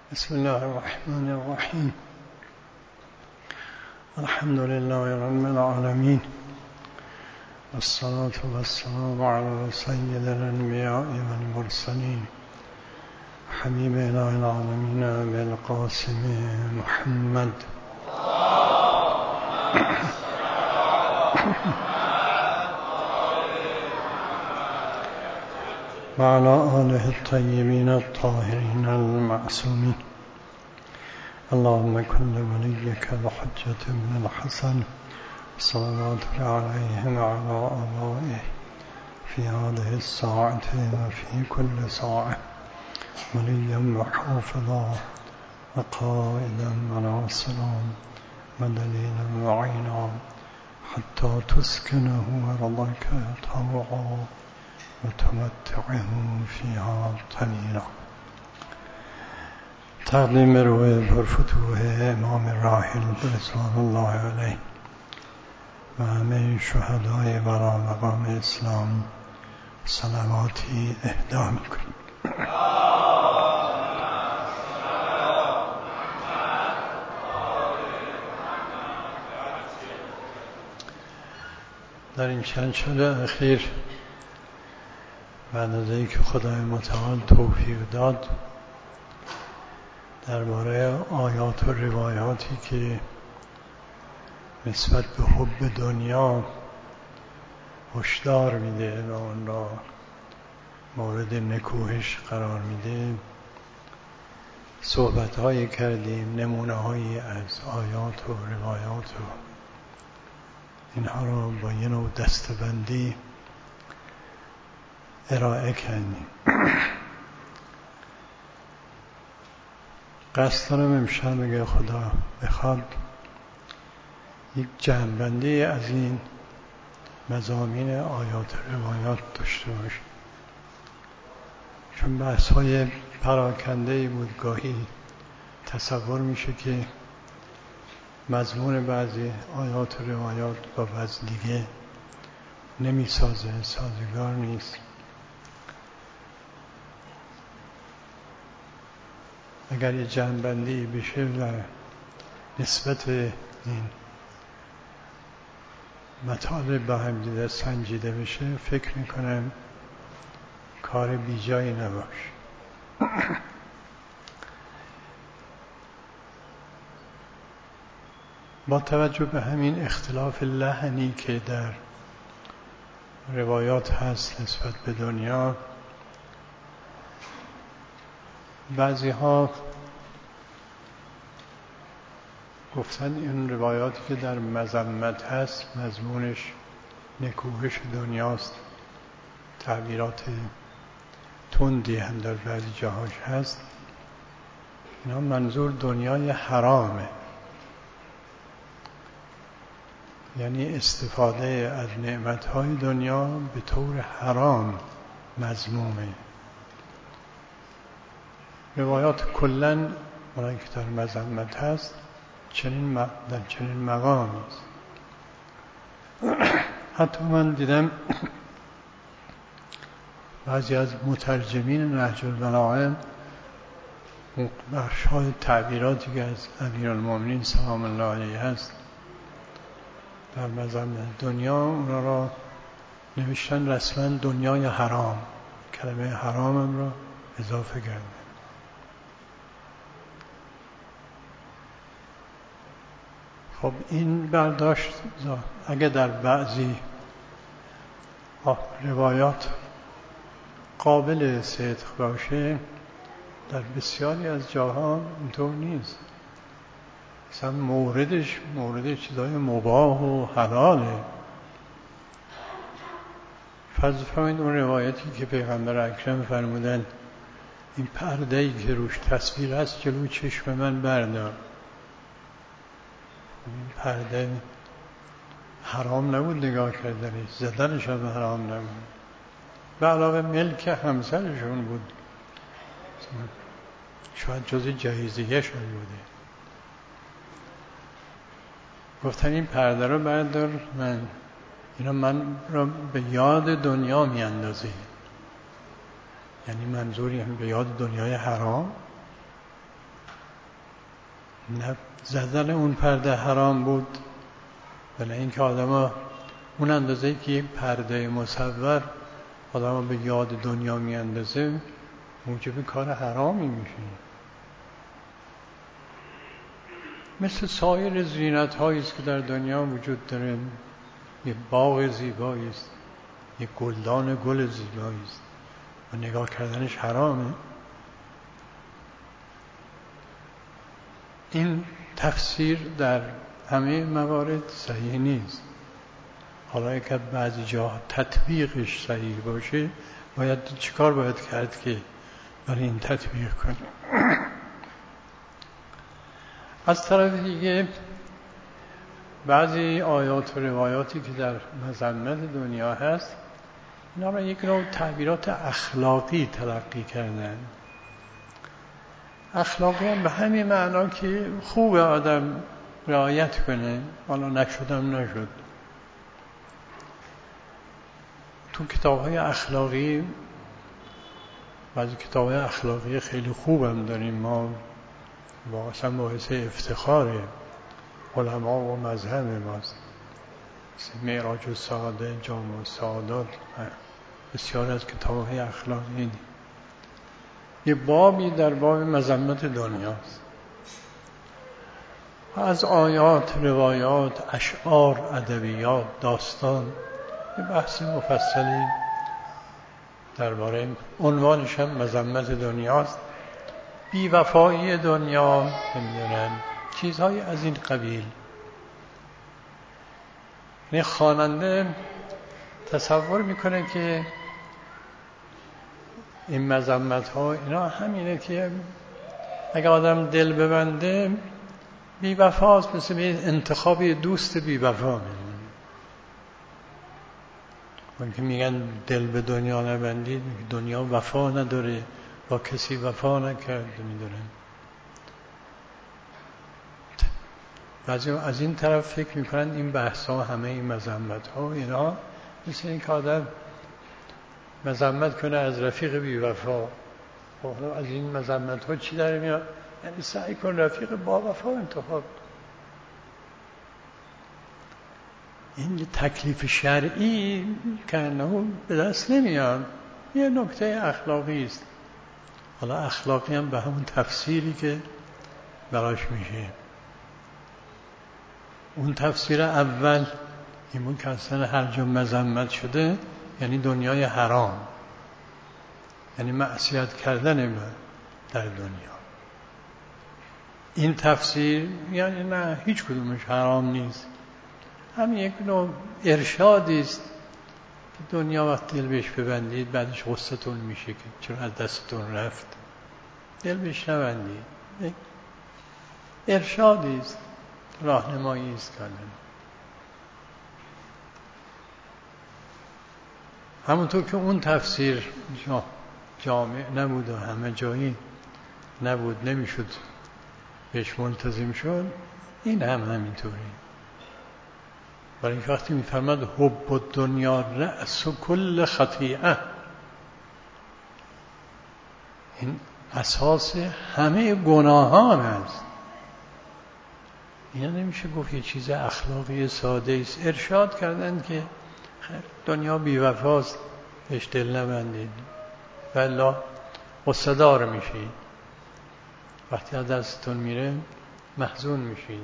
بسم الله الرحمن الرحيم. الحمد لله رب العالمين، والصلاة والسلام على سيد الأنبياء والمرسلين حبيب إله العالمين أبي القاسم محمد وعلى آله الطيبين الطاهرين المعصومين. اللهم كن لوليك الحجة بن الحسن صلواتك عليه وعلى آبائه في هذه الساعة وفي كل ساعة وليا وحافظا وقائدا وناصرا ودليلا وعينا حتى تسكنه أرضك طوعا وتمتعه فيها طويلا. تقدیم روح پرفتوح امام راحل رضوان الله علیه و همه شهدای برای مقام اسلام صلواتی اهدا میکنیم. در این چند سال اخیر بعد از اینکه خدای متعال توفیق داد درباره آیات و روایاتی که نسبت به حب دنیا هشدار میده و اون را مورد نکوهش قرار میده صحبت‌هایی کردیم، نمونه‌هایی از آیات و روایات و اینها را با یه نوع دسته‌بندی ارائه کردیم. قصد دارم امشب اگه خدا بخواد یک جمع‌بندی از این مضامین آیات و روایات داشته باشیم، چون بحث‌های پراکنده‌ای بود. گاهی تصور میشه که مضمون بعضی آیات و روایات با بعضی دیگه نمیسازه، سازگار نیست. اگر یه جمع‌بندی بشه و نسبت این مطالب با هم دیده سنجیده بشه، فکر میکنم کار بیجایی نباشه. با توجه به همین اختلاف لحنی که در روایات هست نسبت به دنیا، بعضی ها گفتن این روایاتی که در مذمت هست مضمونش نکوهش دنیاست. تعبیرات تندی هم در بعضی جاهاش هست. اینا منظور دنیای حرامه، یعنی استفاده از نعمتهای دنیا به طور حرام مذمومه. روایات کلن اونایی که در مذمت هست در چنین مقامی است. حتی من دیدم بعضی از مترجمین نهج البلاغه بخش‌های تعبیراتی که از امیرالمومنین سلام الله علیه هست در مذمت دنیا، اونا را نوشتن رسما دنیای حرام، کلمه حرامم را اضافه کردن. خب این برداشت اگه در بعضی روایات قابل صدق باشه، در بسیاری از جاها اینطور نیست. مثلا موردش چیزای مباح و حلاله. فرض فرمایید اون روایتی که پیغمبر اکرم فرمودن این پرده‌ای که روش تصویر هست جلوی چشم من بردار. این پرده حرام نبود نگاه کردنش، زدنش هم حرام نبود، به علاوه ملک همسرشون بود، شاید جز جهیزیه شون بوده. گفتن این پرده رو بردار، اینا من را به یاد دنیا می اندازه. یعنی منظوری هم به یاد دنیای حرام. نه زدن اون پرده حرام بود، ولی اینکه آدم اون اندازه که یک پرده مصور آدم به یاد دنیا میاندازه موجب کار حرامی میشه. مثل سایر زینت هایی است که در دنیا وجود داره. یه باغ زیبایی است، یه گلدان گل زیبایی است و نگاه کردنش حرامه. این تفسیر در همه موارد صحیح نیست. حالا اگر بعضی جا تطبیقش صحیح باشه باید چیکار باید کرد که برای این تطبیق کنیم؟ از طرف دیگه بعضی آیات و روایاتی که در مذمت دنیا هست اینا را یک نوع تعبیرات اخلاقی تلقی کردن. اخلاقی هم به همین معنا که خوب آدم رعایت کنه، حالا نشدم نشد. تو کتاب‌های اخلاقی بعضی کتاب‌های اخلاقی خیلی خوبم داریم ما، اصلا باعث افتخار علما و مذهب ماست. معراج السعاده، جامع السعادات، بسیار از کتاب‌های اخلاقی. یه بابی در باب مذمت دنیاست. از آیات، روایات، اشعار، ادبیات، داستان یه بحث مفصلی درباره عنوانش هم مذمت دنیاست. بی‌وفایی دنیا، نمیدونم چیزهای از این قبیل. یعنی خواننده تصور میکنه که این مذمت ها اینا همینه که اگه آدم دل ببنده بی‌وفاست، مثل انتخاب دوست بی‌وفا میمونه. من که میگن دل به دنیا نبندید، دنیا وفا نداره، با کسی وفا نکرد. میدونن بعضی از این طرف فکر میکنن این بحث ها، همه این مذمت ها اینا مثل این که آدم مذمت کنه از رفیق بی وفا. حالا از این مذمت ها چی داره میاد؟ یعنی سعی کن رفیق با وفا انتخاب. این تکلیف شرعی که انه به دست نمیاد، یه نکته اخلاقی است. حالا اخلاقی هم به همون تفسیری که براش میشه. اون تفسیر اول این که اصلا هر جا مذمت شده یعنی دنیای حرام، یعنی معصیت کردن در دنیا. این تفسیر یعنی نه هیچ کدومش حرام نیست، همین یک نوع ارشادی است که دنیا وقت دل بهش ببندید بعدش غصتون میشه که چرا از دستتون رفت. دل بهش نبندید، ارشادی است، راهنمایی است. همونطور که اون تفسیر جامع نبود و همه جایی نبود، نمیشد بهش ملتزم شد، این هم همینطوری. برای اینکه وقتی میفرماد حب الدنیا رأس کل خطیئه، این اساس همه گناهان است. اینا نمیشه گفت یه چیز اخلاقی ساده است. ارشاد کردن که دنیا بی وفاست، بهش دل نبندید والله غصه دار میشید، وقتی از دستتون میره محزون میشید.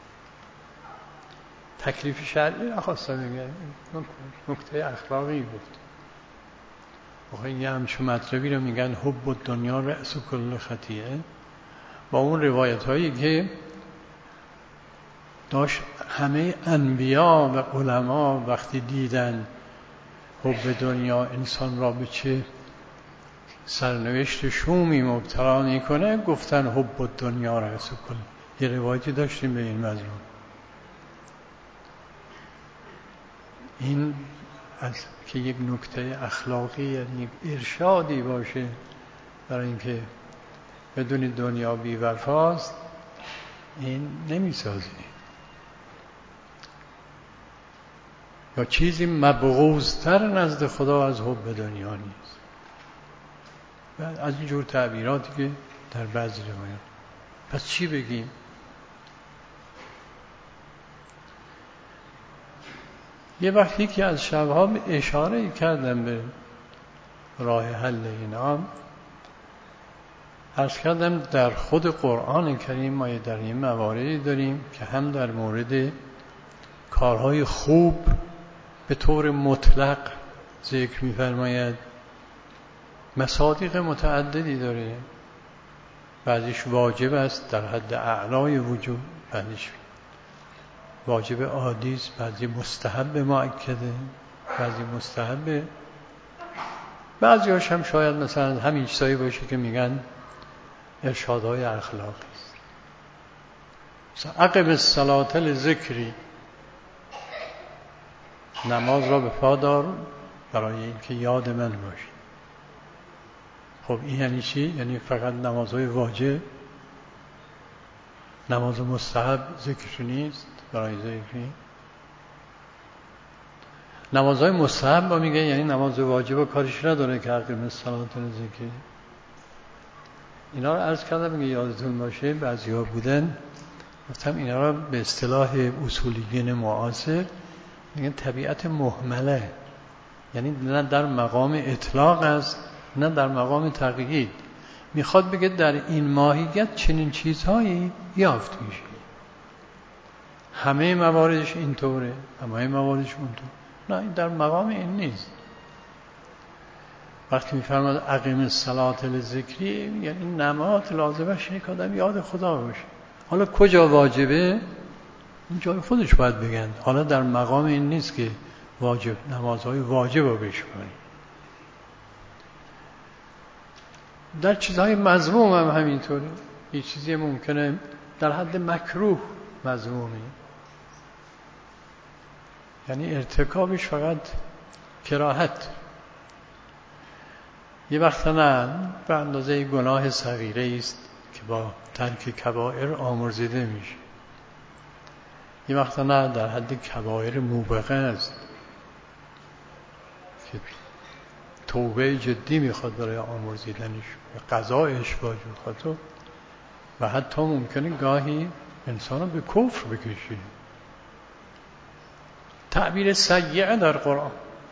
تکلیف شرعی نخواستم بگم، نکته اخلاقی بود. آخه یه همچون مطلبی رو میگن حب الدنیا رأس کل خطیئه، با اون روایت هایی که داشت همه انبیا و علما وقتی دیدن حب دنیا انسان را به چه سرنوشت شومی مبتلا میکنه گفتن حب الدنیا رأس کل. یه روایتی داشتیم به این مضمون. این از که یک نکته اخلاقی، یعنی ارشادی باشه برای اینکه بدون دنیا بی وفاست، این نمیسازه. یا چیزی مبغوض‌تر نزد خدا از حب دنیا نیست. از اینجور تعبیراتی که در بعضی روایات. پس چی بگیم؟ یه وقتی که از شبها اشاره کردم به راه حل اینا، عرض کردم در خود قرآن کریم ما در این مواردی داریم که هم در مورد کارهای خوب به طور مطلق ذکر می‌فرماید، مصادیق متعددی داره، بعضیش واجب است در حد اعلای وجوب، بعضیش واجب عادی است، بعضی مستحب مؤکده، بعضی مستحب، بعضی‌هاش هم شاید مثلا همین چیزایی باشه که میگن ارشادهای اخلاقی است. مثلا اقم الصلاة لذکری، نماز را به پا دار برای اینکه یاد من باشی. خب این یعنی چی؟ یعنی فقط نمازهای واجب؟ نماز مستحب ذکر نیست برای ذکری؟ نمازهای مستحب با میگه یعنی نماز واجب کارش نداره که اقیم الصلاة لذکری. اینا رو عرض کردم که یادتون باشه، بعضی‌ها بودن گفتم اینا رو به اصطلاح اصولیین معاصر میگن طبیعت مهمله، یعنی نه در مقام اطلاق است نه در مقام تقیید. میخواد بگه در این ماهیت چنین چیزهایی یافت میشه، همه مواردش اینطوره، همه مواردش اونطور. نه، این در مقام این نیست. وقتی میفرماد اقیم الصلاة لذکری، یعنی نماز لازمش اینه که آدم یاد خدا باشه. حالا کجا واجبه این جای خودش باید بگن، حالا در مقام این نیست که واجب نمازهای واجب رو بشکنی. در چیزهای مذموم هم همینطوره، یه چیزی ممکنه در حد مکروه مذمومه، یعنی ارتکابش فقط کراهت. یه وقت نه به اندازه گناه صغیره است که با ترک کبائر آمرزیده میشه، یه وقت نه در حد کبائر موبقه است که توبه جدی میخواد برای آمرزیدنش، قضایش واجب خاطر، و حتی ممکنه گاهی انسان رو به کفر بکشه. تعبیر سیئه در قرآن،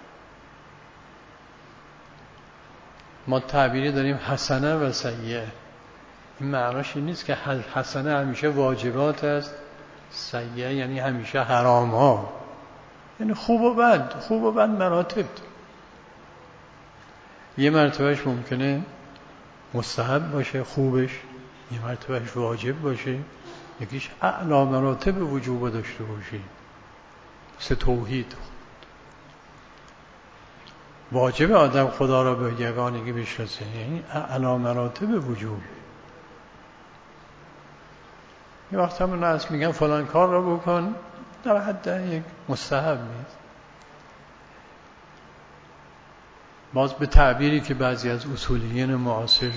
ما تعبیری داریم حسنه و سیئه. این معناش این نیست که حسنه همیشه واجبات است، سیئه یعنی همیشه حرام ها، یعنی خوب و بد. خوب و بد مراتب، یه مرتبهش ممکنه مستحب باشه خوبش، یه مرتبهش واجب باشه، یکیش اعلی مراتب وجوب داشته باشه، مثل توحید. واجب آدم خدا را به یگانگی بشناسه، یعنی اعلی مراتب وجوب. یه وقت هم ناس میگن فلان کار را بکن، در حد یک مستحب نیست. باز به تعبیری که بعضی از اصولیین معاصر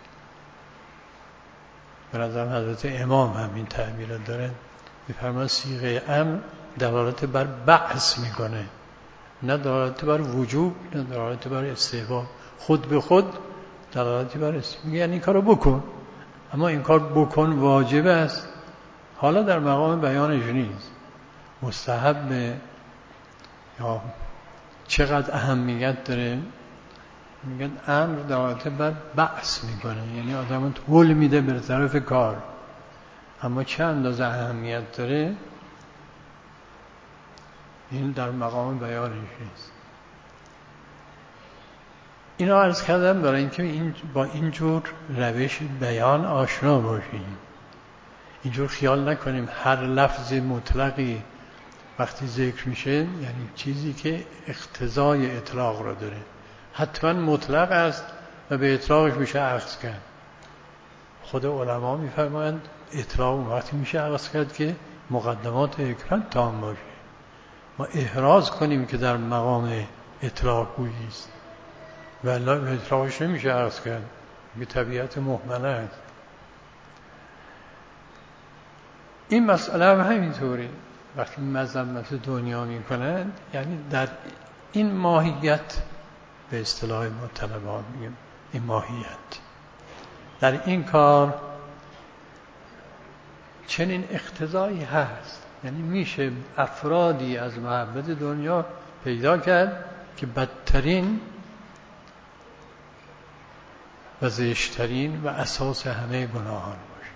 به نظر حضرت امام هم این تعبیر دارن، می‌فرماید صیغه امر دلالت بر بعث میکنه، نه دلالت بر وجوب، نه دلالت بر استحباب. خود به خود دلالتی بر است، میگه یعنی این کارو بکن، اما این کار بکن واجب است، حالا در مقام بیانش نیست، مستحب یا چقدر اهمیت داره. میگن امر دلالت بر بعث میکنه، یعنی آدم هول میده به طرف کار، اما چه اندازه اهمیت داره این در مقام بیانش نیست. اینا عرض کردم برای اینکه با اینجور روش بیان آشنا باشیم، اینجور خیال نکنیم هر لفظ مطلقی وقتی ذکر میشه یعنی چیزی که اقتضای اطلاق را داره، حتما مطلق است و به اطلاقش میشه اخذ کرد. خود علما میفرمایند اطلاق وقتی میشه اخذ کرد که مقدمات حکمت تام باشه، ما احراز کنیم که در مقام اطلاق گویی است، ولی اطلاقش نمیشه اخذ کرد، به طبیعت مهمله است. این مسئله هم همینطوری، وقتی مذمت دنیا میکنند یعنی در این ماهیت به اصطلاح ما طلبان میگیم این ماهیت، در این کار چنین اقتضایی هست یعنی میشه افرادی از محبت دنیا پیدا کرد که بدترین و زشترین و اساس همه گناهان باشه.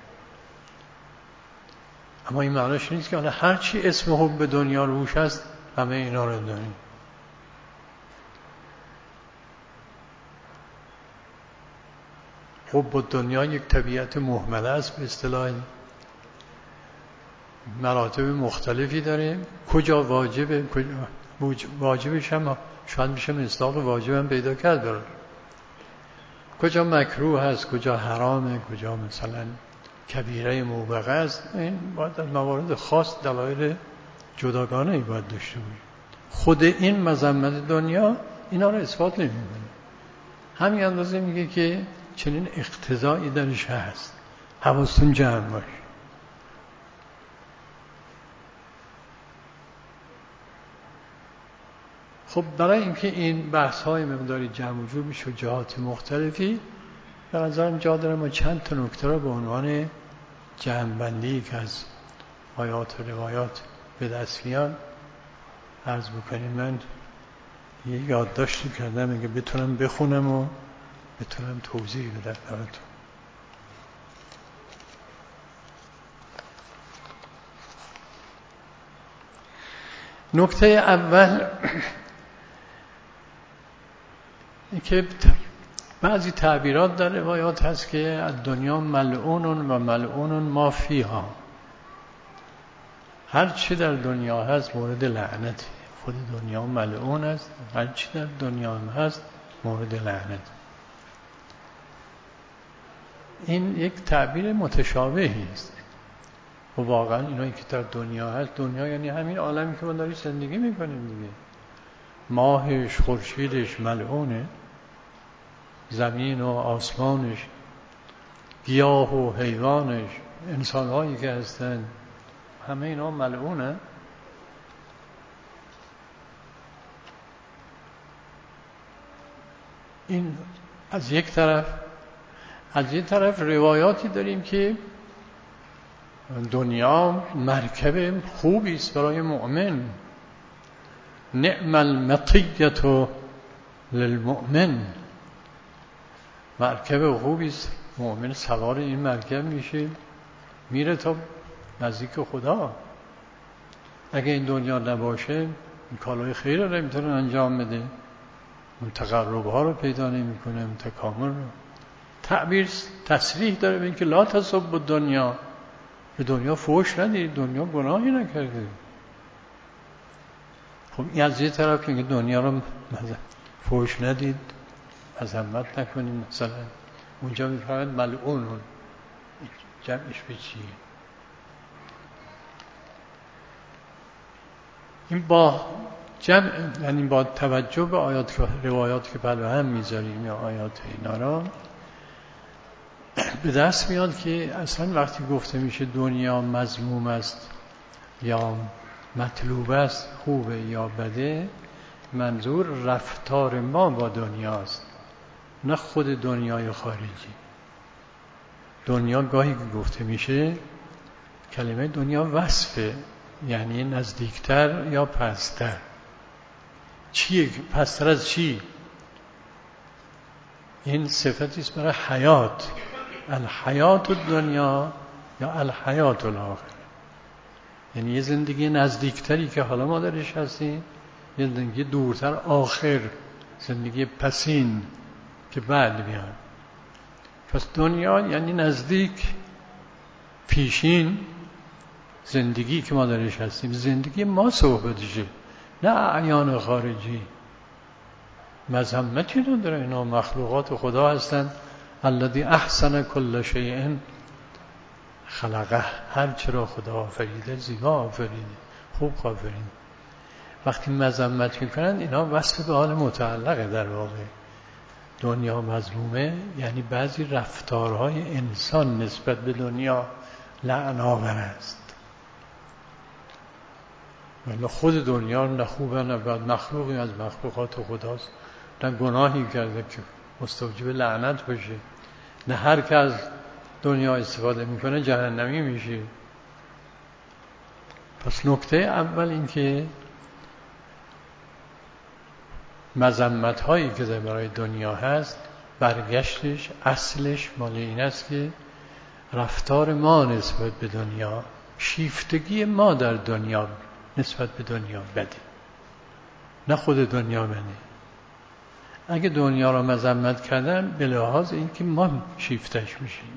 اما این معنیش نیست که هر چی اسم حب دنیا روش هست همه اینا رو داریم. حب دنیا یک طبیعت مهمله است، به اصطلاح مراتب مختلفی داره. کجا واجبه، واجبش هم شاید میشه مصداق واجب هم پیدا کرد برای کجا مکروه هست، کجا حرامه، کجا مثلا کبیره موبقه است. این باید از موارد خاص دلایل جداگانه ای باید داشته باشه. خود این مذمت دنیا اینا رو اثبات نمی‌کنه، همین اندازه میگه که چنین اقتضایی درش هست. حواستون جمع باشه. خب برای اینکه این بحث های مقداری جمع و جور بشه جهات مختلفی، به نظرم جا داره ما چند تا نکته رو به عنوان جمع‌بندی که از آیات و روایات به دست میاد عرض بکنیم. من یه یادداشتی کردم میگه بتونم بخونم و بتونم توضیح بدم براتون. نکته اول که بعضی تعبیرات در روایات هست که از دنیا ملعون و ملعون ما فیها. هر چی در دنیا هست مورد لعنت. خود دنیا ملعون است، هر چی در دنیا هست مورد لعنت. این یک تعبیر متشابهی است و واقعا اینایی که در دنیا هست، دنیا یعنی همین عالمی که ما داریم زندگی میکنیم دیگه. ماهش، خورشیدش ملعونه، زمین و آسمانش، گیاه و حیوانش، انسانهایی که هستن، همه اینا ملعونه. این از یک طرف روایاتی داریم که دنیا مرکب خوبی است برای مؤمن. نعم المطیة للمؤمن. مرکب خوبی است، مؤمن سوار این مرکب میشه، میره تا نزدیک خدا. اگه این دنیا نباشه این کارهای خیر رو نمیتونه انجام بده، اون تقرب ها رو پیدا نمیکنه، اون تکامل رو. تعبیر تصریح داره به اینکه لا تسبوا الدنیا، به دنیا فحش ندید، دنیا گناهی نکرده. خب این از یه طرف که دنیا رو فحش ندید، مذمت نکنیم، مثلا اونجا میفرماید ملعون، جمعش به چیه؟ این با جمع، یعنی با توجه به آیات روایات که پلو هم میذاریم یا آیات اینا را به دست میاد که اصلا وقتی گفته میشه دنیا مذموم است یا مطلوب است، خوبه یا بده، منظور رفتار ما با دنیاست، نه خود دنیای خارجی. دنیا گاهی که گفته میشه کلمه دنیا وصفه، یعنی نزدیکتر یا پستر. چیه؟ پستر از چی؟ این صفتی است برای حیات. الحیات الدنیا یا الحیات الاخره، یعنی یه زندگی نزدیکتری که حالا ما درش هستیم، یه زندگی دورتر آخر، زندگی پسین که بعد میاد. پس دنیا یعنی نزدیک، پیشین زندگی که ما درش هستیم، زندگی ما صحبتشه، نه اعیان خارجی. مذمتی نداره، اینا مخلوقات خدا هستن. الذی احسن کل شیء خلقه، هر چرا خدا آفریده زیبا آفریده، خوب آفریده. وقتی مذمت میکنن اینا وصف به حال متعلقه. در واقع دنیا مذمومه یعنی بعضی رفتارهای انسان نسبت به دنیا لعن‌آور است، ولی خود دنیا نه خوبه نه بد، مخلوقی از مخلوقات خداست، نه گناهی کرده که مستوجب لعنت بشه، نه هر که از دنیا استفاده میکنه جهنمی میشه. پس نکته اول این که مذمت هایی که برای دنیا هست برگشتش اصلش مال این است که رفتار ما نسبت به دنیا، شیفتگی ما در دنیا نسبت به دنیا بده، نه خود دنیا بده. اگه دنیا را مذمت کردن به لحاظ این که ما شیفتش میشیم.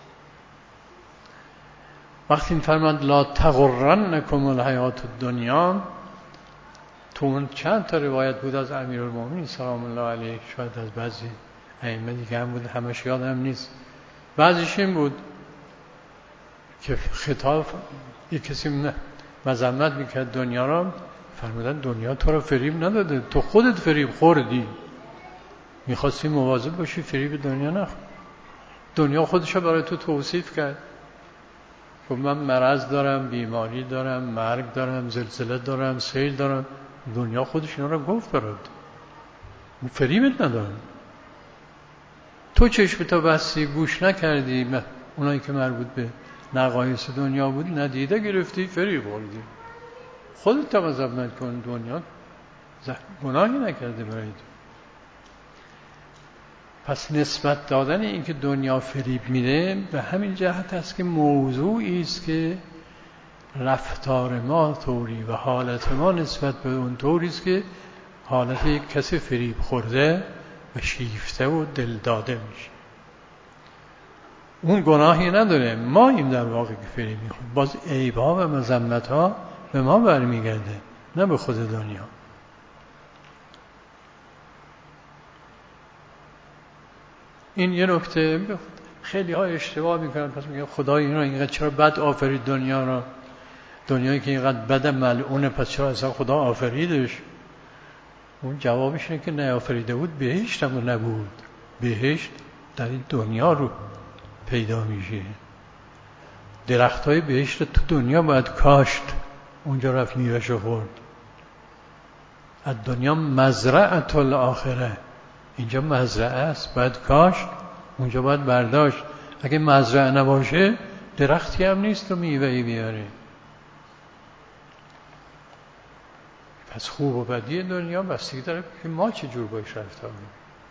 وقتی فرمود لا تغرنکم الحیات الدنیا، تو اون چند تا روایت بود از امیرالمومنین سلام الله علیه، شاید از بعضی ائمه دیگه هم بود، همش یادم نیست، بعضیش این بود که خطاب یک کسی مذمت میکرد دنیا را، فرمودن دنیا تو را فریب نداده، تو خودت فریب خوردی، میخواستی مواظب باشی فریب دنیا نخور. دنیا خودش برای تو توصیف کرد، خب من مرض دارم، بیماری دارم، مرگ دارم، زلزله دارم، سیل دارم، دنیا خودش اینا رو گفت برات، فریبت ندارم. تو چشمتو بستی گوش نکردی، اونایی که مربوط به نقایص دنیا بود ندیده گرفتی، فریب خوردی. خودت تا مذمت کن، دنیا گناهی نکرده برای تو. پس نسبت دادن این که دنیا فریب میده به همین جهت است که موضوعی است که رفتار ما طوری و حالت ما نسبت به اون طوری است که حالت یک کسی فریب خورده و شیفته و دل داده میشه. اون گناهی نداره، ما این در واقع که فریب میخوریم. باز عیب‌ها و مذمت‌ها به ما برمیگرده، نه به خود دنیا. این یه نکته. خیلی ها اشتباه میکنن، پس میگن خدای اینا اینقدر چرا بد آفرید دنیا را، دنیایی که اینقدر بد ملعونه پس چرا اصلا خدا آفریدش؟ اون جوابش اینه که نه آفریده بود بهشت هم نبود، بهشت در این دنیا رو پیدا میشه. درخت های بهشت تو دنیا باید کاشت، اونجا رفت میوه‌شو خورد. از دنیا مزرعة الاخره، اینجا مزرعه است باید کاشت، اونجا باید برداشت. اگه مزرعه نباشه درختی هم نیست و میوه‌ای بیاره. پس خوب و بدی دنیا بستگی داره که ما چه جور باش رفتار کنیم.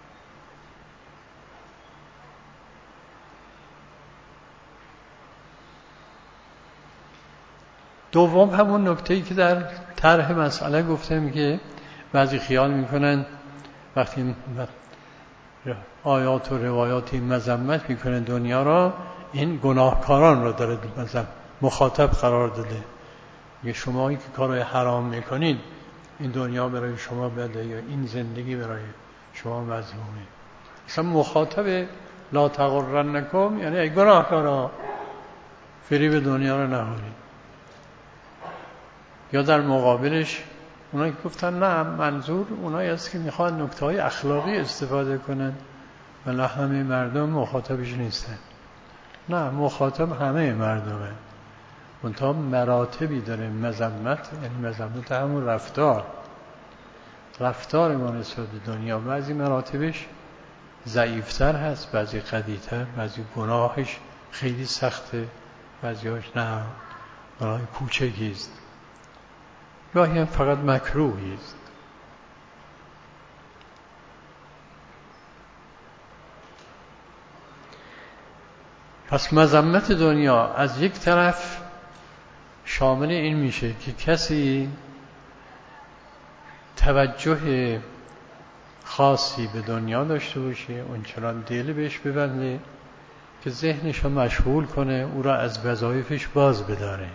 دوم همون نکته‌ای که در طرح مسئله گفتم که بعضی خیال میکنن وقتی آیات و روایاتی مذمت میکنه دنیا را، این گناهکاران را داره مخاطب قرار داده. میگه شمایی که کارهای حرام میکنید این دنیا برای شما بده یا این زندگی برای شما مذمومه. اصلا مخاطب لا تغرنکم یعنی ای گناهکارا فریب دنیا را نخورید. یا در مقابلش اونایی که گفتن نه منظور اونایی است که میخوان نکته‌های اخلاقی استفاده کنن ولی همه مردم مخاطبش نیستن. نه، مخاطب همه مردمه، منتها مراتبی داره مذمت، یعنی مذمت همون رفتار ما نسبت به دنیا. بعضی مراتبش ضعیفتر هست، بعضی قوی‌تر، بعضی گناهش خیلی سخته، بعضیاش نه گناه کوچکی است، گاهی هم فقط مکروهی است. پس مذمت دنیا از یک طرف شامل این میشه که کسی توجه خاصی به دنیا داشته باشه، اونچنان دل بهش ببنده که ذهنش رو مشغول کنه، او را از وظایفش باز بداره.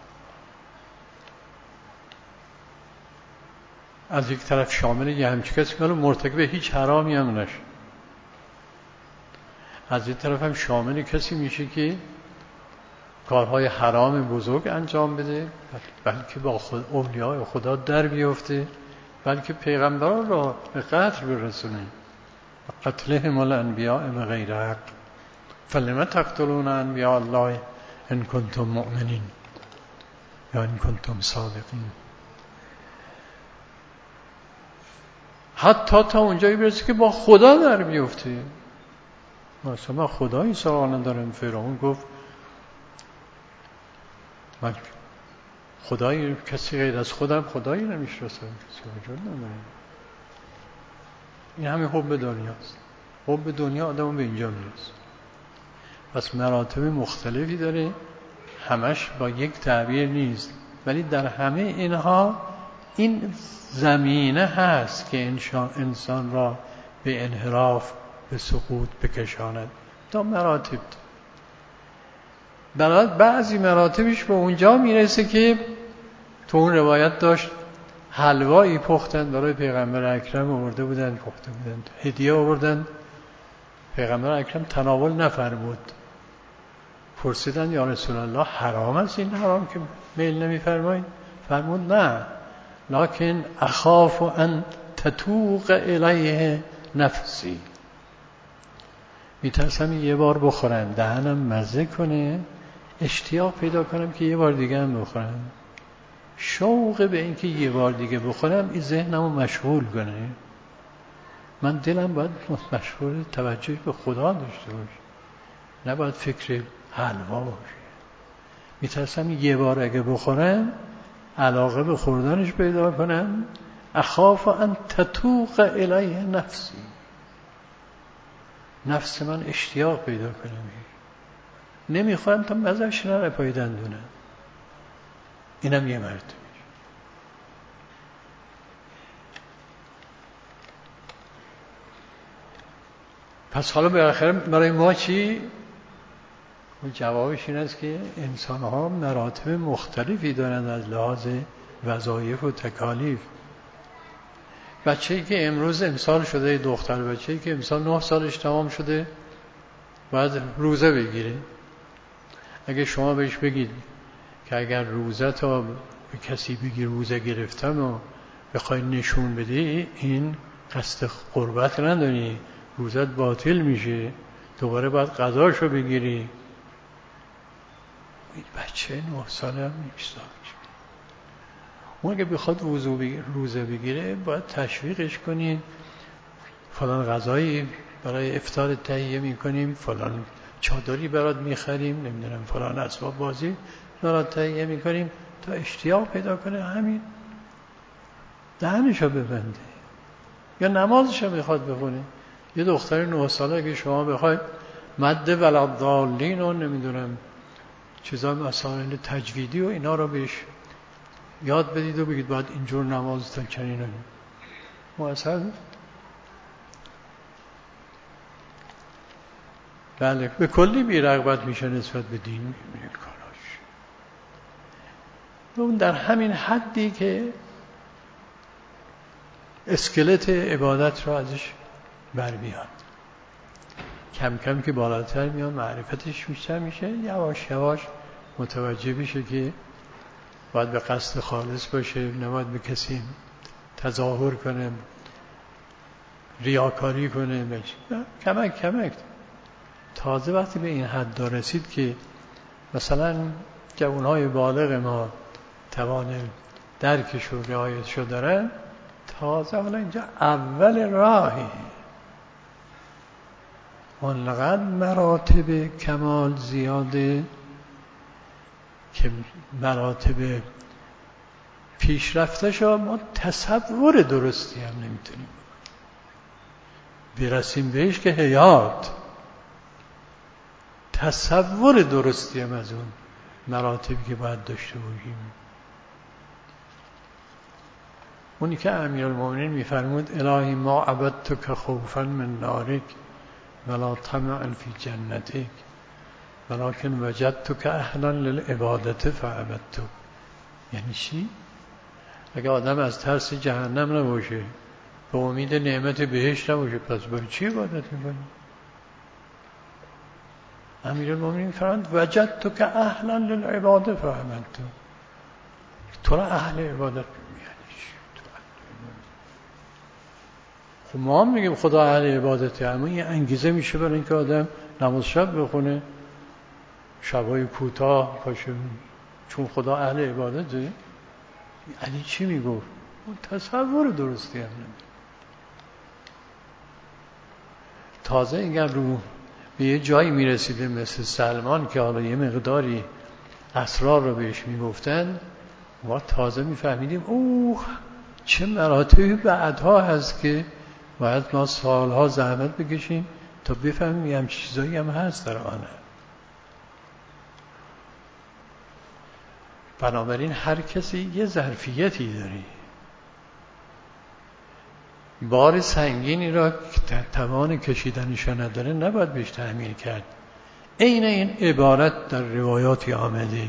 از یک طرف شامل یه همچه کسی که مرتکب هیچ حرامی هم نشه. از یک طرف هم شامل کسی میشه که کارهای حرام بزرگ انجام بده، بلکه با اولیاء خدا در بیفته، بلکه پیغمبران را به قتل برسونه. قتلهم الانبیاء بغیر حق فلم تقتلون انبیاء الله ان کنتم مؤمنین یا ان کنتم صادقین. حتی تا اونجایی برسه که با خدا در بیفته. مثلا خدایی سوال ندارم. فرعون گفت من خدایی کسی غیر از خودم خدایی نمیشناسه، کسی وجود نداره. این همین حب دنیاست. حب دنیا آدمو به اینجا میرسه. پس مراتب مختلفی داره، همش با یک تعبیر نیست، ولی در همه اینها این زمینه هست که انسان را به انحراف، به سقوط بکشاند. تا مراتب بعضی مراتبش به اونجا میرسه که تو اون روایت داشت حلوایی پختن برای پیغمبر اکرم، آورده بودن پخته بودن، هدیه آوردن، پیغمبر اکرم تناول نفرمود. پرسیدن یا رسول الله حرام است این حرام که میل نمیفرمایید؟ فرمود نه، لکن اخاف ان تتوق الیه نفسی، میترسم یه بار بخورم دهنم مزه کنه، اشتیاق پیدا کنم که یه بار دیگه هم بخورم، شوق به این که یه بار دیگه بخورم این ذهنمو مشغول کنه. من دلم باید مشغول توجه به خدا داشته باشه، نباید فکر حلوا باشه. میترسم یه بار اگه بخورم علاقه به خوردنش پیدا کنم، اخاف ان تتوق الیه نفسی، نفس من اشتیاق پیدا کنم، نمیخورم تا مزهش نره پای دندونم. اینم یه مرتبه. پس حالا بالاخره برای ما چی؟ جوابش این است که انسان ها مراتب مختلفی دارند از لحاظ وظایف و تکالیف. بچه‌ای که امروز امسال شده، دختر بچه‌ای که امسال 9 سالش تمام شده باید روزه بگیره. اگه شما بهش بگید که اگر روزه تا به کسی بگی روزه گرفتم و بخوای نشون بدی، این قصد قربت نداری، روزت باطل میشه، دوباره باید قضاشو بگیری. این بچه 9 ساله هم نیست. اون اگه بخواد روزه بگیره باید تشویقش کنید، فلان غذایی برای افطار تهیه میکنیم، فلان چادری برات میخریم، نمیدونم فلان اسباب بازی برات تهیه میکنیم، تا اشتیاق پیدا کنه همین دهنشو ببنده. یا نمازشو میخواد بخونه. یه دختر 9 ساله که شما بخواید مد ولضالین و نمیدونم چیزا مسائل تجویدی و اینا رو بهش یاد بدید و بگید باید اینجور نماز تا چنین ما اصلا بله به کلی بی‌رغبت میشه نسبت به دین کاراش. اون در همین حدی که اسکلت عبادت رو ازش برمیاد، کم کم که بالاتر میاد معرفتش بیشتر میشه، یواش یواش متوجه بشه که باید به قصد خالص باشه، نباید به کسی تظاهر کنه، ریاکاری کنه، کمک تازه وقتی به این حد رسید که مثلا جوانهای بالغ ما توان درکش و رعایتش رو دارن، تازه حالا اینجا اول راهی، اونقدر مراتب کمال زیاده که مراتب پیشرفتشو ما تصور درستی هم نمیتونیم برسیم بهش که حیات تصور درستی هم از اون مراتبی که باید داشته باشیم. اونی که امیرالمومنین میفرمود الهی ما عبدتک خوفا من نارک ولا طمعا فی جنتک ولکن وجدتک اهلا للعبادت فعبدتک. یعنی چی؟ اگه آدم از ترس جهنم نباشه، به امید نعمت بهشت نباشه، پس برای چی عبادت میکنی؟ امیرالمومنین فرمود وجدتک اهلا للعبادت فعبدتک. تو را اهل عبادت خب ما هم میگیم خدا اهل عبادته، اما این انگیزه میشه برای اینکه آدم نماز شب بخونه، شبای کوتاه باشه، چون خدا اهل عبادته. یعنی چی میگفت؟ تصور درستی هم نمید. تازه اگر رو به یه جایی میرسیده مثل سلمان که حالا یه مقداری اسرار رو بهش میگفتن، ما تازه میفهمیدیم اوه چه مراتبی بعدها هست که باید ما سالها زحمت بکشیم تا بفهمیم یه همچین چیزایی هم هست در آنه. بنابراین هر کسی یه ظرفیتی داره، بار سنگینی را که توان کشیدنش نداره نباید بهش تحمیل کرد. عین این عبارت در روایاتی آمده.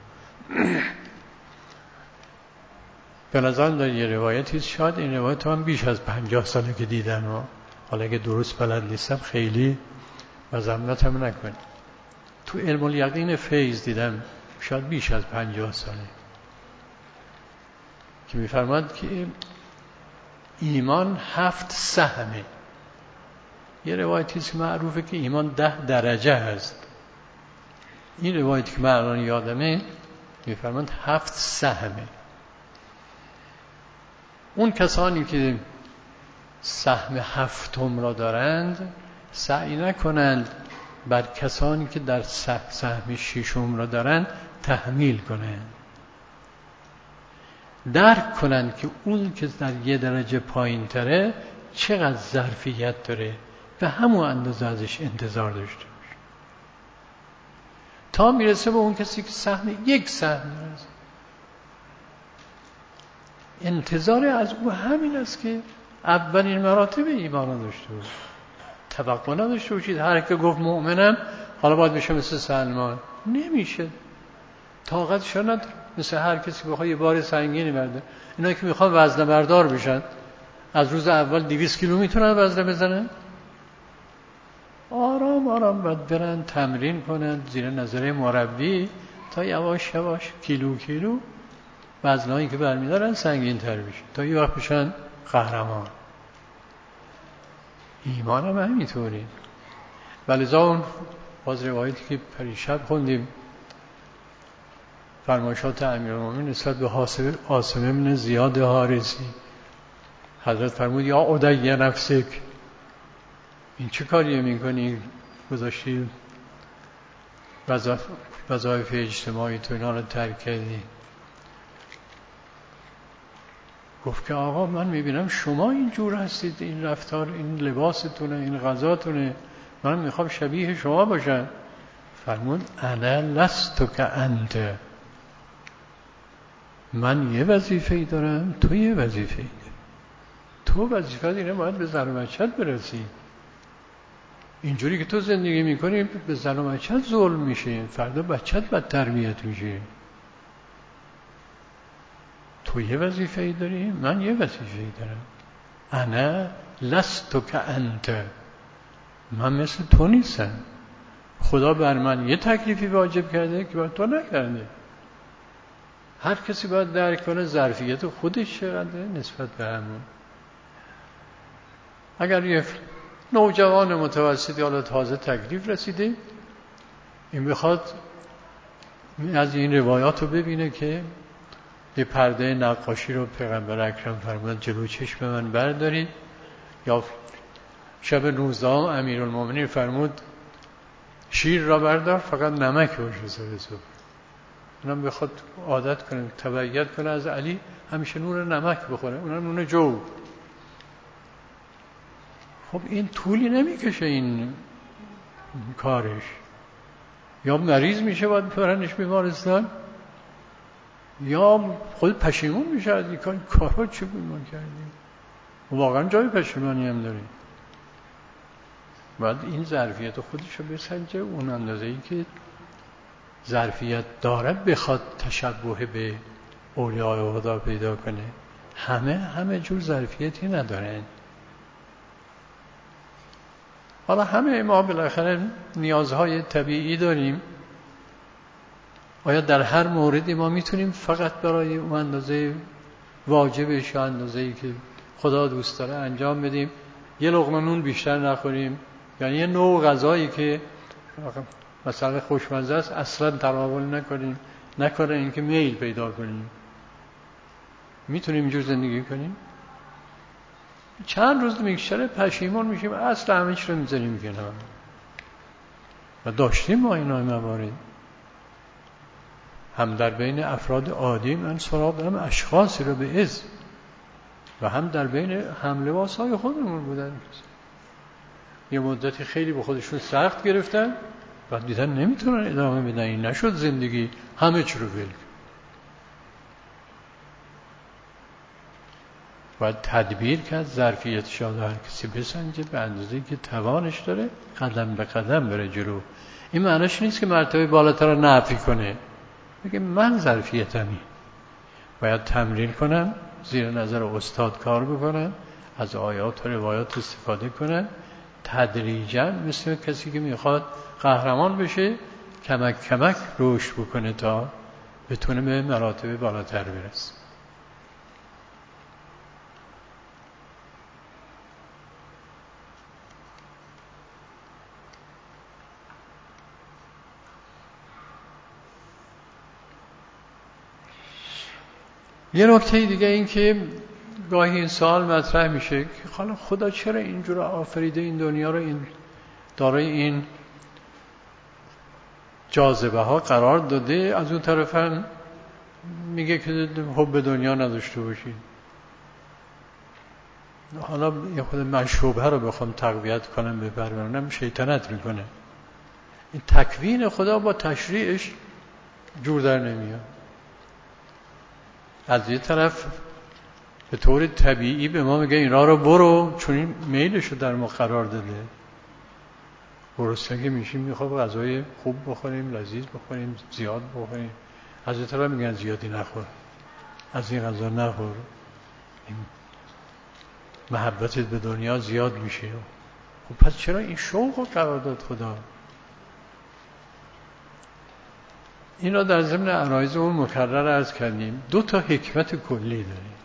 به نظر در یه روایتی، شاید این روایت من بیش از 50 ساله که دیدم و حالا اگه درست بلد نیستم خیلی مذمت هم نکنید. تو علم الیقین فیض دیدم، شاید بیش از 50 ساله، که می‌فرماد که ایمان 7 سهمه. یه روایتی است معروفه که ایمان 10 درجه هست. این روایتی که من الان یادمه می‌فرماد 7 سهمه. اون کسانی که سهم 7 را دارند سعی نکنند بر کسانی که در سهم 6 را دارند تحمیل کنند، درک کنند که اون که در یه درجه پایین تره چقدر ظرفیت داره، به همون اندازه ازش انتظار داشته باشه، تا میرسه به اون کسی که سهم 1 سهم داره. انتظار از او همین است که اولین مراتب ایمان داشته باشه. توقع نداشته باشید هر که گفت مؤمنم حالا باید بشه مثل سلمان. نمیشه، طاقتش نداره. مثل هر کسی بخواد یه بار سنگینی برده. اینا که میخوان وزنه بردار بشن از روز اول 200 کیلو میتونن وزنه بزنن؟ آرام آرام باید برن تمرین کنن زیر نظر مربی تا یواش یواش کیلو کیلو وزنهایی که برمیدارن سنگین تر بشه تا یه وقت بشن قهرمان. ایمان هم همینطوری. ولذا اون باز روایتی که پریشب خوندیم، فرمایشات امیرالمومنین نسبت به عاصم بن زیاد حارثی، حضرت فرمود یا عدی نفسک، این چه کاریه میکنی؟ گذاشتی وظایف اجتماعی تو اینا رو ترک کردی. گفت که آقا من میبینم شما اینجور هستید، این رفتار، این لباستونه، این غذاتونه، من میخوام شبیه شما باشم. فرمود انا لست که انت، من یه وظیفه‌ای دارم، تو یه وظیفه‌ای داری. تو وظیفه‌ت اینه باید به زن و بچه‌ت برسی. اینجوری که تو زندگی میکنی به زن و بچه‌ت ظلم میشه، فردا بچه‌ت بد تربیت میشه. تو یه وظیفه‌ای داری، من یه وظیفه‌ای دارم. انا لست که انت، من مثل تو نیستم. خدا بر من یه تکلیفی واجب کرده که بر تو نکرده. هر کسی باید درک کنه ظرفیت خودش چقدره نسبت به همون. اگر یه نوجوان متوسطی حالا تازه تکلیف رسیده، این بخواد از این روایات رو ببینه که یه پرده نقاشی رو پیغمبر اکرم فرمودن جلو چشم من بردارید، یا شب 19 امیرالمومنین فرمود شیر را بردار فقط نمک باشه سر صبح. اونم بخواد عادت کنه تبعیت کنه از علی همیشه نون نمک بخوره، اونم نون جو. خب این طولی نمیکشه این کارش، یا مریض میشه باید ببرنش بیمارستان، یا خود پشیمون میشه از این کارها چه بود ما کردیم. واقعا جای پشیمانی هم داریم. باید این ظرفیت خودش رو بسنجه، اون اندازه‌ای که ظرفیت داره بخواد تشبه به اولیاء خدا پیدا کنه. همه جور ظرفیتی ندارن. حالا همه ما بالاخره نیازهای طبیعی داریم. آیا در هر موردی ما میتونیم فقط برای اون اندازه واجبش یا اندازه‌ای که خدا دوست داره انجام بدیم؟ یه لقمه نون بیشتر نخوریم، یعنی یه نوع غذایی که مثلا خوشمزه است اصلا تناول نکنه اینکه میل پیدا کنیم. میتونیم اینجور زندگی کنیم؟ چند روز میگذره پشیمون میشیم، اصلا همه چی رو میذاریم کنار. و داشتیم ما اینا موارد. هم در بین افراد عادی من سراغ دارم اشخاصی رو به اذن و هم در بین هم لباسهای خودمون بودن. یه مدتی خیلی به خودشون سخت گرفتن، بعد دیدن نمیتونن ادامه بدن، این نشد زندگی، همه چی رو ول. باید تدبیر کرد، ظرفیتش رو هر کسی بسنجه به اندازه‌ای که توانش داره، قدم به قدم بره جلو. این معنیش نیست که مرتبه بالاتر رو نفی کنه، بگه من ظرفیتمی، باید تمرین کنم، زیر نظر استاد کار بکنم، از آیات و روایات استفاده کنم، تدریجاً مثل کسی که میخواد قهرمان بشه کمک کمک رشد بکنه تا بتونه به مراتب بالاتر برسه. یه نکته دیگه این که گاهی این سوال مطرح میشه که حالا خدا چرا اینجور آفریده این دنیا رو، این دارای این جاذبه ها قرار داده، از اون طرف هم میگه که حب دنیا نداشته باشید. حالا یه خود من شبهه رو بخوام تقویت کنم بپرورنم شیطنت میکنه. این تکوین خدا با تشریعش جور در نمیاد. از یه طرف به طور طبیعی به ما میگه اینا رو برو، چون این میلش رو در ما قرار داده. گرسنگی میشیم میخوام غذای خوب بخوریم، لذیذ بخوریم، زیاد بخوریم. از یه طرف میگن زیادی نخور، از این غذا نخور، این محبتت به دنیا زیاد میشه. خب پس چرا این شوق رو قرار داد خدا؟ این را در ضمن عرایض اون مکرر عرض کردیم. 2 تا حکمت کلی داریم.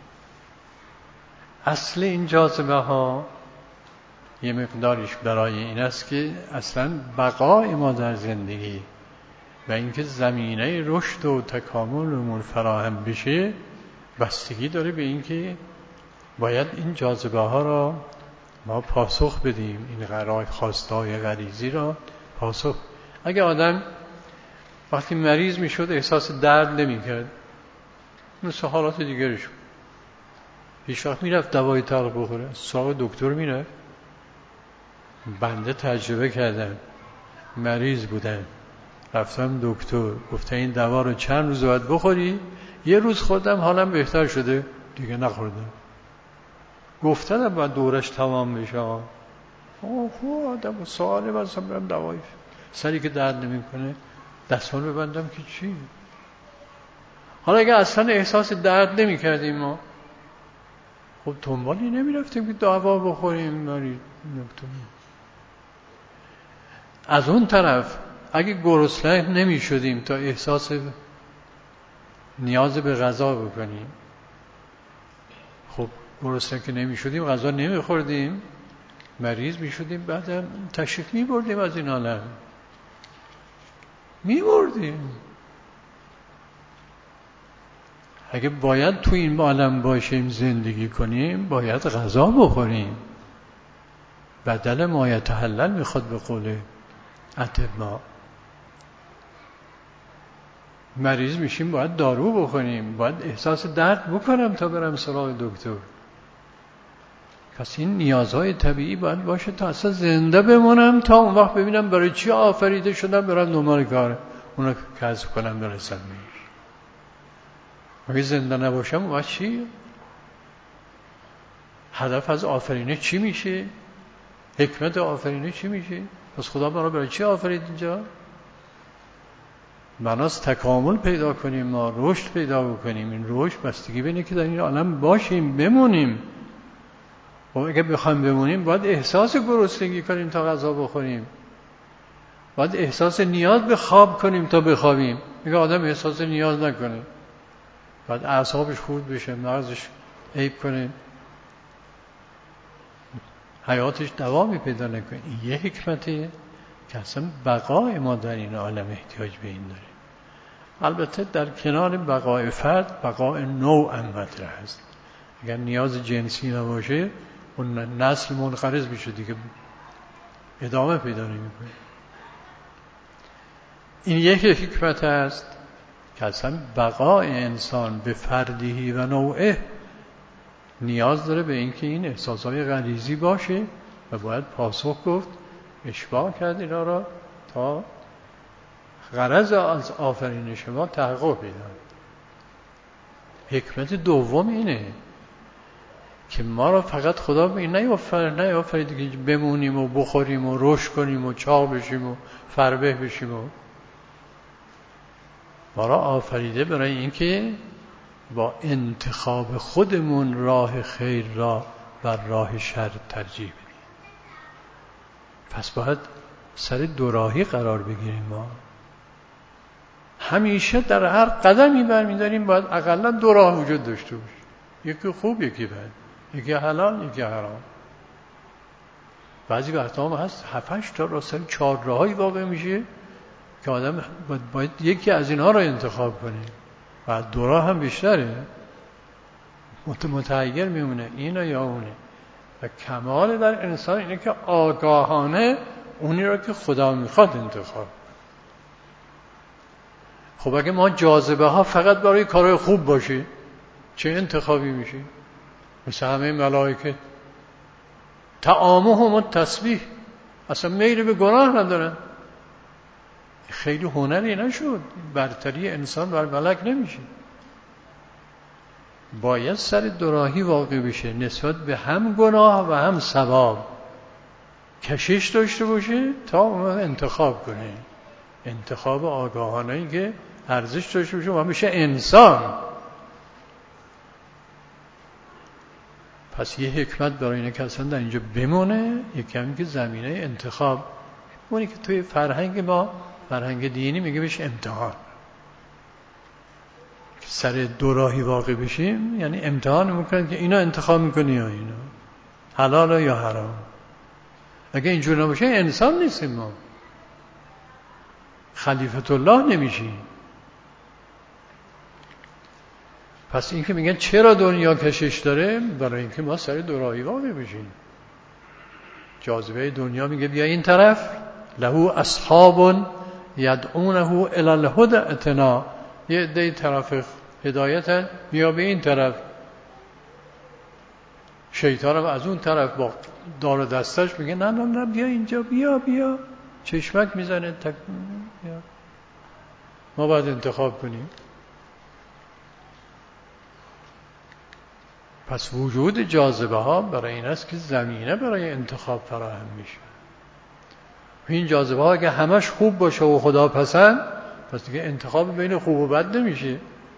اصل این جاذبه ها یه مقداریش برای این است که اصلا بقای ما در زندگی و اینکه زمینه رشد و تکاملمون فراهم بشه بستگی داره به اینکه باید این جاذبه ها را ما پاسخ بدیم، این خواستهای غریزی را پاسخ. اگه آدم وقتی مریض میشد احساس درد نمیکرد، مثل حالات دیگرش هیچ وقت میرفت دوای تلخ بخوره، سراغ دکتر میرفت. بنده تجربه کردم، مریض بودم، رفتم دکتر، گفته این دوا رو چند روز باید بخوری. یه روز خوردم حالم بهتر شده، دیگه نخوردم. گفتم باید دورش تمام بشه. خوب آدم سواله بازم برم دوای سری که درد نمیکنه دستمال ببندم که چی؟ حالا اگه اصلا احساس درد نمی کردیم ما، خب دنبالی نمی رفتیم که دوا بخوریم. از اون طرف اگه گرسنه نمی شدیم تا احساس نیاز به غذا بکنیم، خب گرسنه که نمی شدیم غذا نمی خوردیم، مریض می شدیم، بعدم تشریف می بردیم از این عالم، می بردیم. اگه باید تو این عالم باشیم زندگی کنیم باید غذا بخوریم. بدل ما یتحلل میخواد به قول اطباء. مریض میشیم باید دارو بخوریم، باید احساس درد بکنم تا برم سراغ دکتر. پس این نیازهای طبیعی باید باشه تا اصلا زنده بمونم، تا اون وقت ببینم برای چی آفریده شدم، برم دنبال کار اونو کسب کنم برسم بهش. اگه زنده نباشم اون وقت چی؟ هدف از آفرینه چی میشه؟ حکمت آفرینه چی میشه؟ پس خدا ما رو برای چی آفرید اینجا؟ معناست تکامل پیدا کنیم، ما رشد پیدا بکنیم. این رشد بستگی بینه که در این عالم باشیم، بمونیم. و اگه بخوایم بمونیم باید احساس گرسنگی کنیم تا غذا بخوریم، باید احساس نیاز به خواب کنیم تا بخوابیم. میگه آدم احساس نیاز نکنه، باید اعصابش خورد بشه، مغزش عیب کنه، حیاتش دوامی پیدا نکنه. این یه حکمته که اصلا بقای ما در این عالم احتیاج به این داره. البته در کنار بقای فرد بقای نوع هم مطرح است. اگر نیاز جنسی نباشه اون نسل منقرض میشه دیگه، ادامه پیدا نمیکنه. این یک حکمت است که اصلا بقای انسان به فردیه و نوعه نیاز داره به اینکه این احساسهای غریزی باشه و باید پاسخ گفت، اشباع کرد اینا را تا غرض از آفرینش ما تحقق پیدا. حکمت دوم اینه که ما را فقط خدا به این نیافرید که بمونیم و بخوریم و رشد کنیم و چاق بشیم و فربه بشیم و ما را آفریده برای اینکه با انتخاب خودمون راه خیر را و راه شر ترجیح بدیم. پس باید سر دوراهی قرار بگیریم. ما همیشه در هر قدمی برمی‌داریم باید اقلا دو راه وجود داشته باشه، یکی خوب یکی بد، یکی حلال یکی حرام. بعضی وقتا هم هست 7-8 تا را سر 4 راهی واقع میشه که آدم باید یکی از اینها را انتخاب کنه و دو راه هم بیشتره، متحیر میمونه اینو یا اونه. و کمال در انسان اینه که آگاهانه اونی را که خدا میخواد انتخاب. خب اگه ما جاذبه ها فقط برای کارهای خوب باشه چه انتخابی میشه؟ مثل همه ملائکه تعامهم التسبیح، اصلا میل به گناه ندارن. خیلی هنری نشد، برتری انسان بر ملک نمیشه. باید سر دوراهی واقع بشه، نسبت به هم گناه و هم ثواب کشش داشته باشه تا اون انتخاب کنه، انتخاب آگاهانه‌ای که ارزش داشته باشه و میشه انسان. پس یه حکمت برای اینه که اصلا در اینجا بمونه، یکمی که زمینه انتخاب اونی که توی فرهنگ ما، فرهنگ دینی میگه بهش امتحان. سر دوراهی واقع بشیم یعنی امتحان میکنن که اینا انتخاب میکنی یا اینا، حلال یا حرام. اگه اینجور نباشه انسان نیستیم، ما خلیفت الله نمیشیم. پس این که میگن چرا دنیا کشش داره، برای اینکه ما سر دوراهی واقع بشیم. جاذبه دنیا میگه بیا این طرف، له اصحاب یدعونه الی الهدى اتنا، یه عده طرف هدایتن بیا به این طرف، شیطان هم از اون طرف با دار دستش میگه نه نه نه بیا اینجا، بیا چشمک میزنه بیا. ما باید انتخاب کنیم. پس وجود جاذبه ها برای این است که زمینه برای انتخاب فراهم میشه. این جاذبه ها اگه همش خوب باشه و خدا پسند، پس دیگه انتخاب بین خوب و بد نمیشه.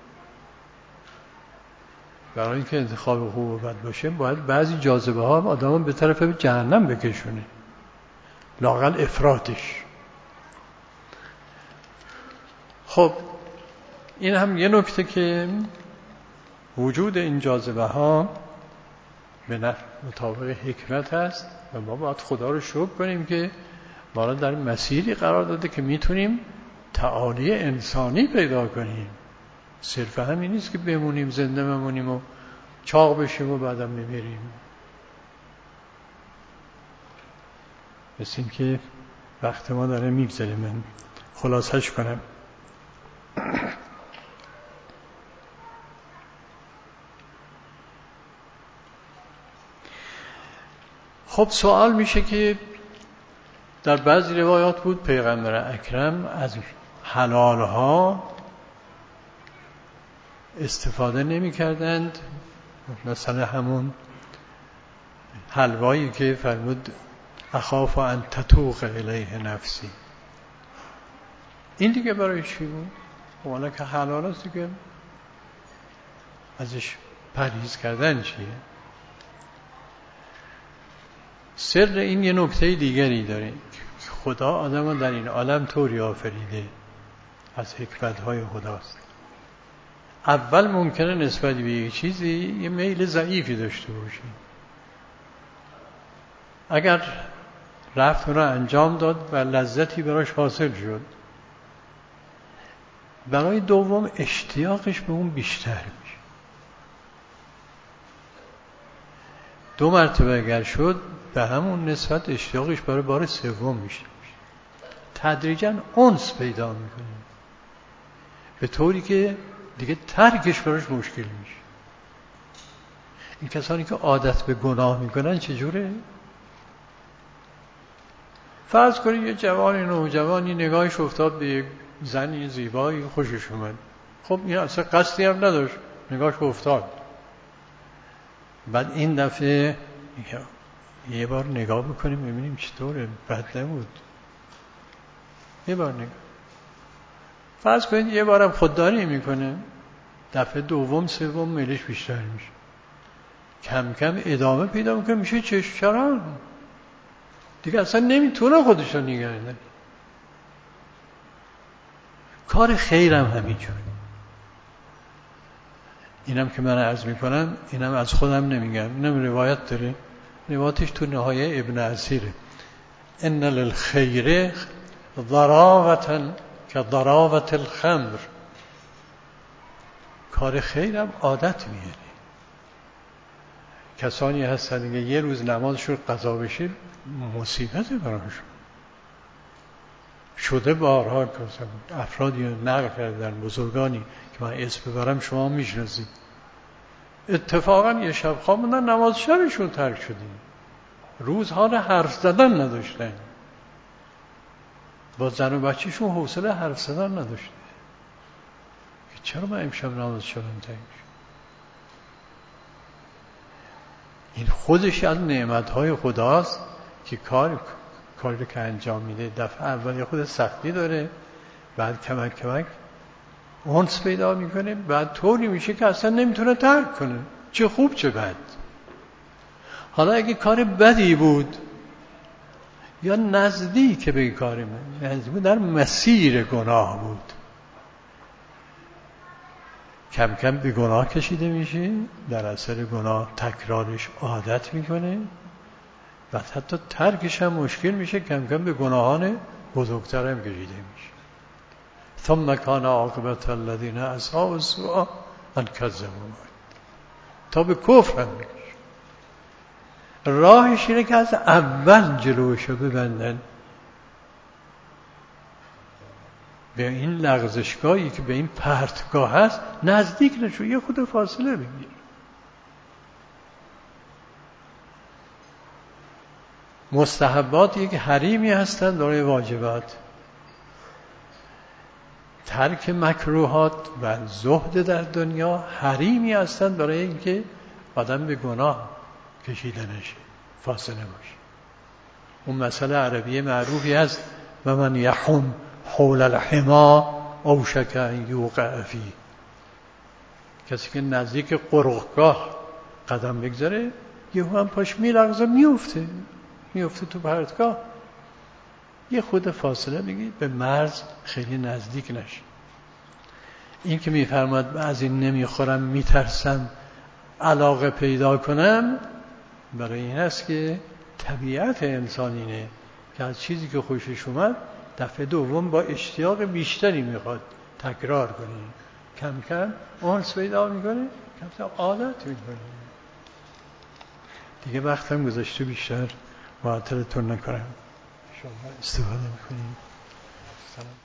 برای اینکه انتخاب خوب و بد باشه باید بعضی جاذبه ها آدمو به طرف جهنم بکشونه، لااقل افراطش. خب این هم یه نکته که وجود این جاذبه ها به مطابق حکمت هست و ما باید خدا رو شکر کنیم که ما را در مسیری قرار داده که میتونیم تعالی انسانی پیدا کنیم. صرف همین نیست که بمونیم، زنده بمونیم و چاق بشیم و بعدم میمیریم. مثل این که وقت ما داره میگذره، من خلاصش کنم. خب سوال میشه که در بعضی روایات بود پیغمبر اکرم از حلالها استفاده نمی کردند، مثلا همون حلوایی که فرمود اخاف ان تتوق الیه نفسی، این دیگه برای چی بود؟ والا که حلال است دیگه ازش پرهیز کردن چیه؟ سر این یه نکته دیگری داره. خدا آدم در این عالم طوری آفریده، از حکمت‌های خداست. اول ممکنه نسبت به یک چیزی یه میل ضعیفی داشته باشی، اگر رفت اون را انجام داد و لذتی براش حاصل شد، برای دوم اشتیاقش به اون بیشتر میشه. 2 مرتبه اگر شد به همون نسبت اشتیاقش برای بار سوم میشه. تدریجاً انس پیدا میکنه. به طوری که دیگه ترکش براش مشکل میشه. این کسانی که عادت به گناه میکنن چجوره؟ فرض کنید یه جوانی نوجوانی نگاهش افتاد به یک زنی زیبایی خوشش اومد. خب این اصلا قصدی هم نداشت، نگاهش افتاد. بعد این دفعه یه بار نگاه بکنیم ببینیم چطوره، بد نبود. یه بار نگاه. فرض کنید یه بارم خودداری میکنه، دفعه دوم سوم میلش بیشتر میشه، کم کم ادامه پیدا میکنه، میشه چشم دیگه اصلا نمیتونه خودش رو نگه داره. کار خیرم همینجور. اینم که من عرض میکنم، اینم از خودم نمیگم، اینم روایت داره، روایتش تو نهایه ابن اسیره. ان للخیر ضراوة كضراوة الخمر. کار خیرم عادت میاره. کسانی هستن که یه روز نمازشون قضا بشه مصیبت براشون. شده بارها افرادی نقل کردن، بزرگانی که من اسم ببرم شما میشناسید، اتفاقا یه شب خوابوندن نماز شبشون ترک شدیم، روز حال حرف زدن نداشتن، با زن و بچهشون حوصله حرف زدن نداشتن. چرا من امشب نماز شبم ترک شد؟ این خودش از نعمتهای خداست که کاری که انجام میده دفعه اول یه خود سختی داره، بعد کمک کمک انس پیدا میکنه، بعد طوری میشه که اصلا نمیتونه ترک کنه، چه خوب چه بد. حالا اگه کار بدی بود یا نزدیک به کار من، نزدیک در مسیر گناه بود، کم کم به گناه کشیده میشه، در اثر گناه تکرارش عادت میکنه و حتی ترکش هم مشکل میشه، کم کم به گناهان بزرگتر هم کشیده میشه. ثم کان عاقبت الذین اساءوا السوء ان کذبوا تا به کفر هم میکشه. راهش اینه که از اول جلوشو ببندن، به این لغزشگاهی که به این پرتگاه هست نزدیک نشو، یه خود فاصله بگیر. مستحبات یک حریمی هستند برای واجبات، ترک مکروهات و زهد در دنیا حریمی هستند برای اینکه آدم به گناه کشیده نشه، فاصله باشه. اون مسئله عربی معروفی هست و من یحوم حول الحما اوشک ان یوقع فیه. کسی که نزدیک قرغگاه قدم بگذاره یهو هم پاش میلغزه، میفته تو پرتگاه. یه خود فاصله بگید، به مرز خیلی نزدیک نشید. این که میفرماد از این نمیخورم میترسم علاقه پیدا کنم، برای این است که طبیعت انسانینه که از چیزی که خوشش اومد دفعه دوم با اشتیاق بیشتری میخواد تکرار کنه، کم کم انس پیدا میکنه، کم کم عادت میکنه. دیگه وقتم گذاشته بیشتر معطلتون نکنم، شما استفاده میکنیم. سلام.